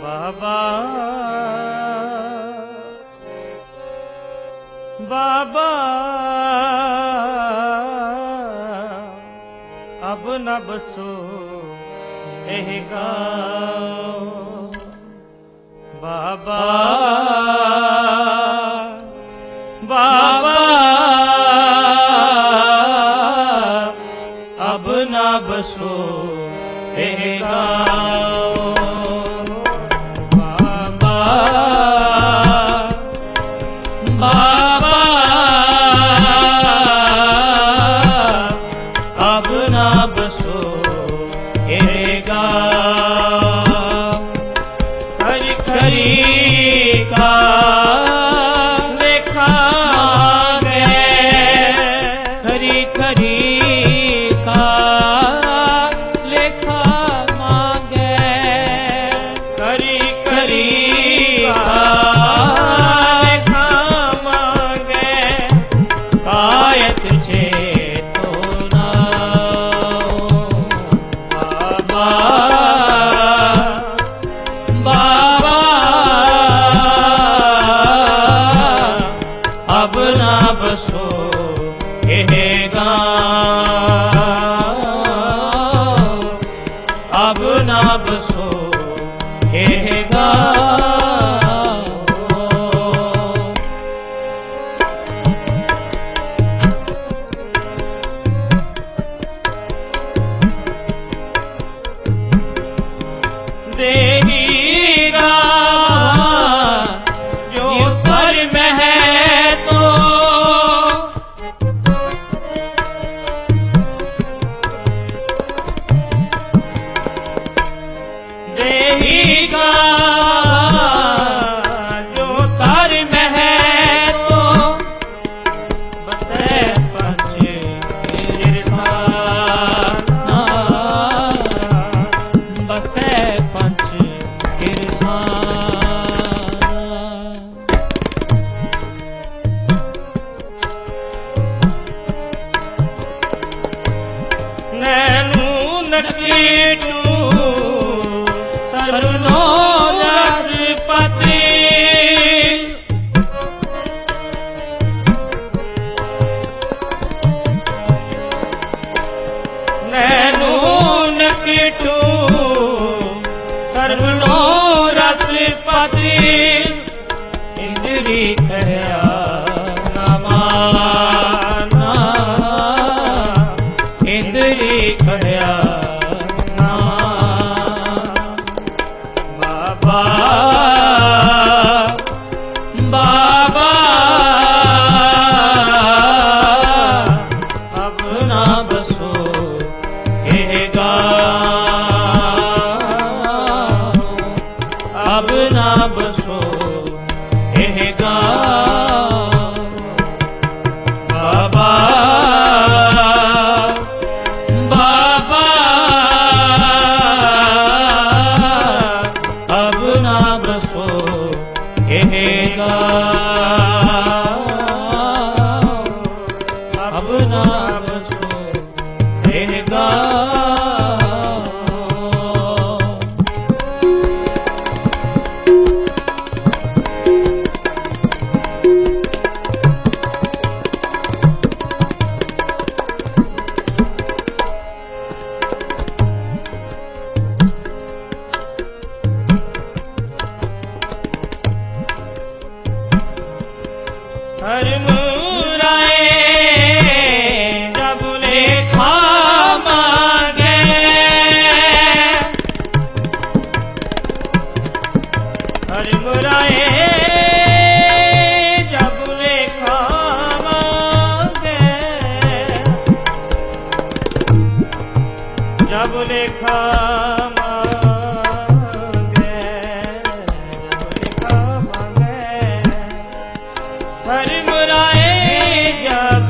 बाबा बाबा अब न बसो एह गाँव बाबा बाबा अब न बसो एह गाँव बाबा बाबा अब न बसो एह गाँव खरी खरी का लेखा मांगे खरी खरी का लेखा मांगे खरी खरी का लेखा मांगे कायत छे तो ना बाबा बाबा अब ना बसो एह गाँव अब ना बसो एह गाँव देगा जो पर में है तो देगा जो तर में है तो बसे पंच किरसाना बसे पंच किरसाना नैनू नकीटू सरनो रसपति नैनू नकीटू सरनो रसपति इंद्री कहया न माना इंद्री कहया न बाबा बाबा अब ना बसो एह गाँव अब ना बसो एह गाँव बाबा बाबा अब ना बसो एह गाँव अब ना बसो एह गाँव हर मुराए जब लेखा मांगे हर मुराए जब लेखा मांगे जब लेखा हर मुराए जब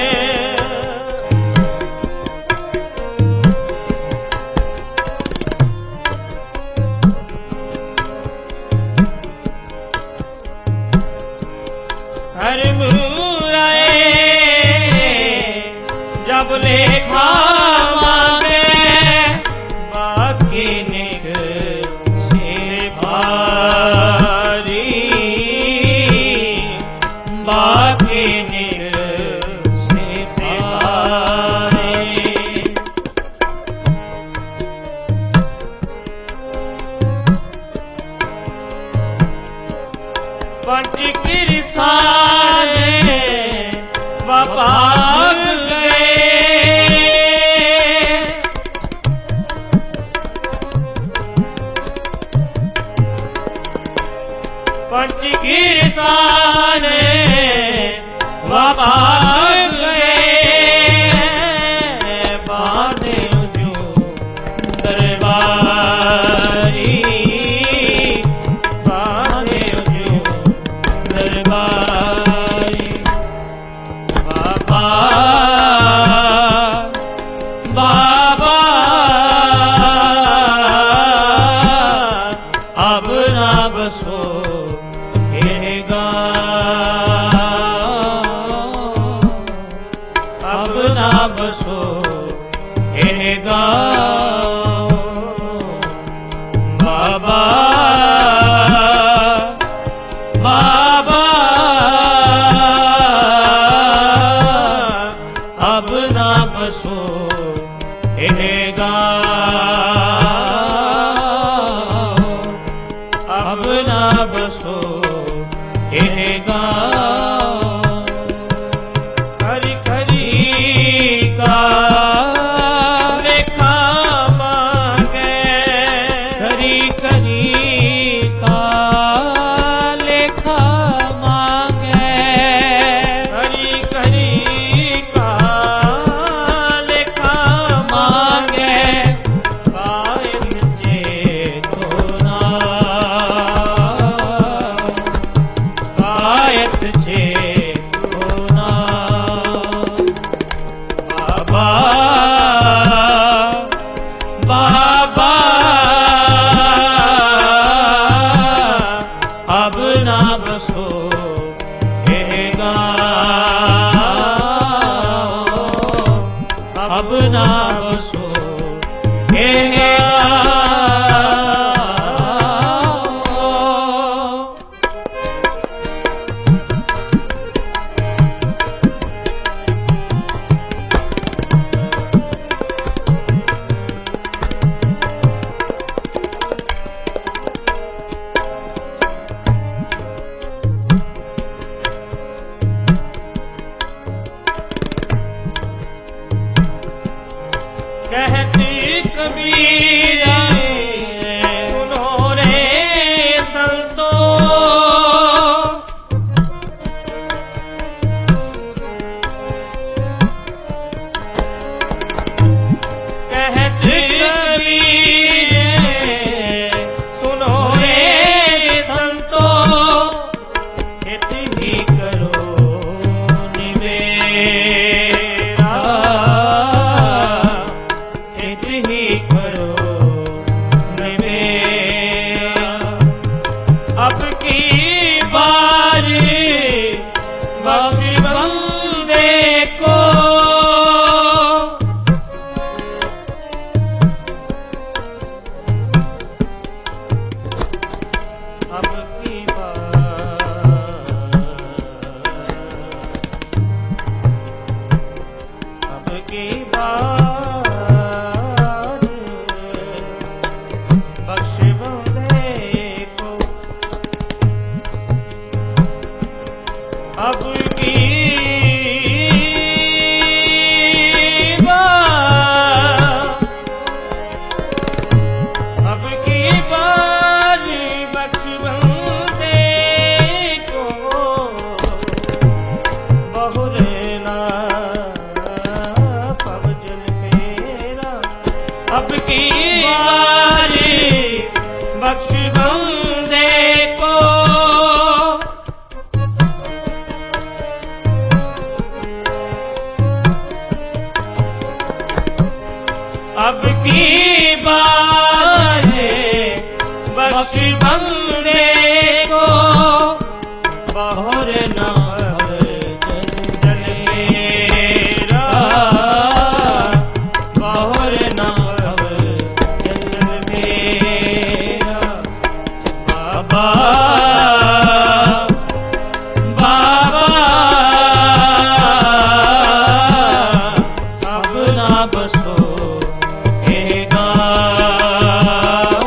हर मुराए जब लेखा मांगे बाकी जो दरबारी बांधे जो दरबारी बाबा बाबा अब ना बसो ये गाँव अब ना बसो ये गाँव बाबा बाबा अब ना बसो ये गाँव अब ना बसो ये गाँव खरी खरी का लेखा मांगे खरी खरी का लेखा मांगे खरी खरी का लेखा मांगे कायम चेतना कायत चेतना बाबा बाबा अब ना बसो ये गाँव अब ना बसो ये कहते कबीर सुनो रे संतों कहते कबीर सुनो रे संतों खेती ही करो निवेरा ही करो निवेरा अब की बारी बख्श बंदे को अब की अब की बख्श बंदे को अब की अब की बार बख्श बंदे को बहुरे ना पव जल फेरा अब की बारी बख्श बंदे को अब की बार बख्श बंदे को बहुर ना जल फेरा बहुर ना जल फेरा बाबा बाबा अब ना बसो ये गाँव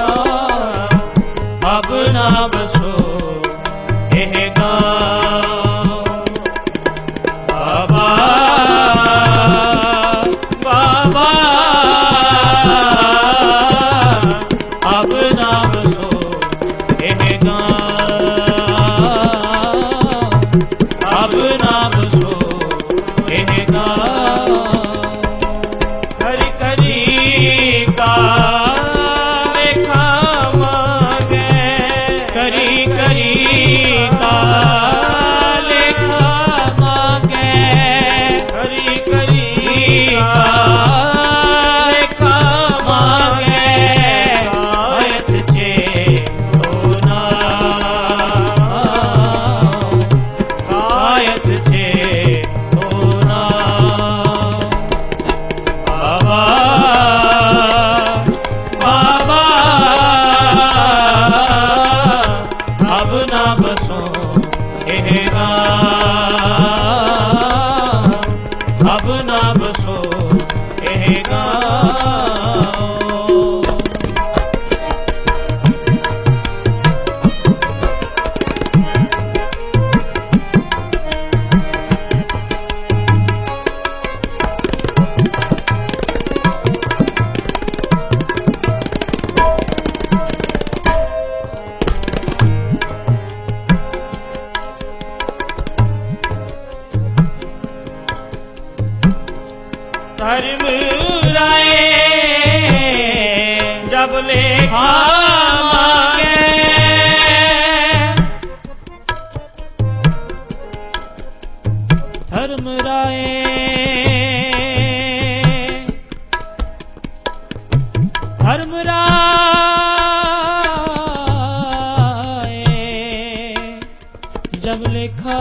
अब ना बसो ये गाँव बाबा बाबा अब ना बसो ये गाँव धर्म राय जब लेखा मांगे, धर्म राय धर्म राय जब लेखा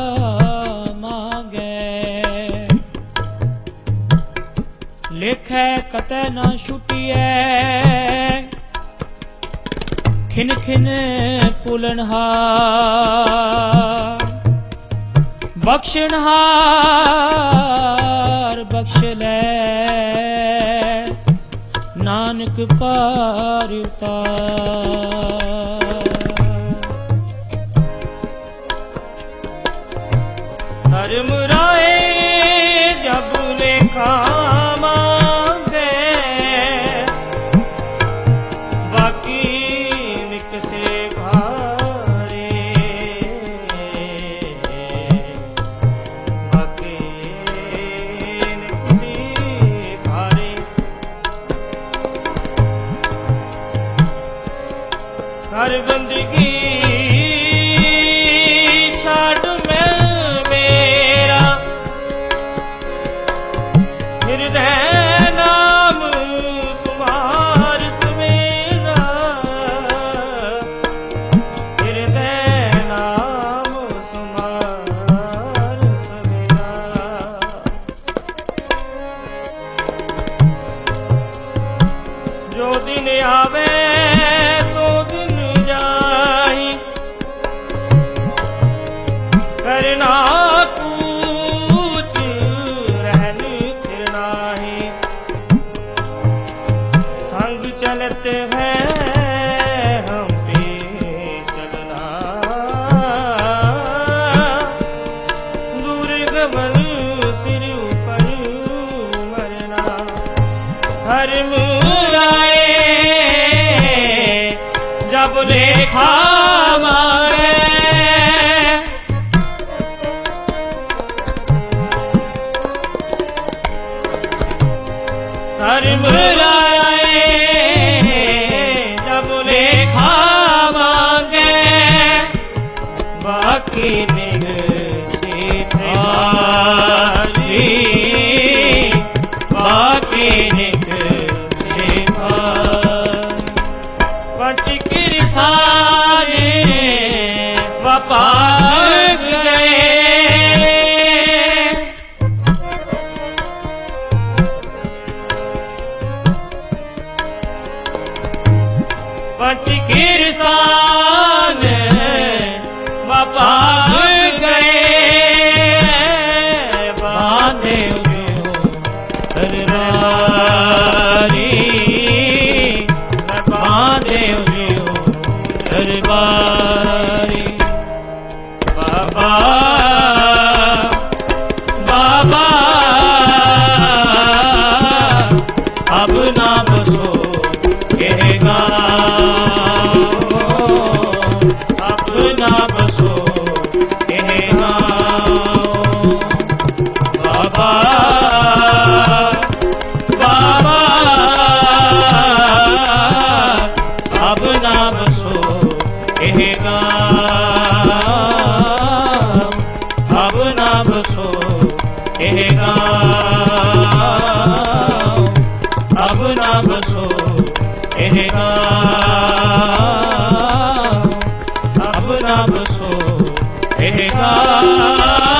लेखै कतै न छुटिए, खिन खिन पुलनहार बख्शनहार बख्श लै, नानक पार उतार। धर्म राय जब लेखा हर बंदगी छाड़ मैं मेरा, हृदय नाम सुमार समेरा, हृदय नाम सुमार समेरा। जो दिन आवे करना कूच रहन फिरना है, संग चलते हैं हम पे चलना, दूर गमन सिर ऊपर मरना। धर्म राय जब लेखा मांगे, धर्म राय जब लेखा मांगे, बाकी निग से भारी, बाकी निग से भारी। पंच किरसाने वपार गए, पंच किरसान वपार गए, बांधे जो दरबारी, बांधे जो दरबारी। बाबा बाबा अब ना बसो कहेगा, अब ना बसो कहेगा। बाबा बाबा अब ना बसो कहेगा, अब ना बसो कहेगा, अब ना बसो कहेगा, अब ना बसो कहेगा।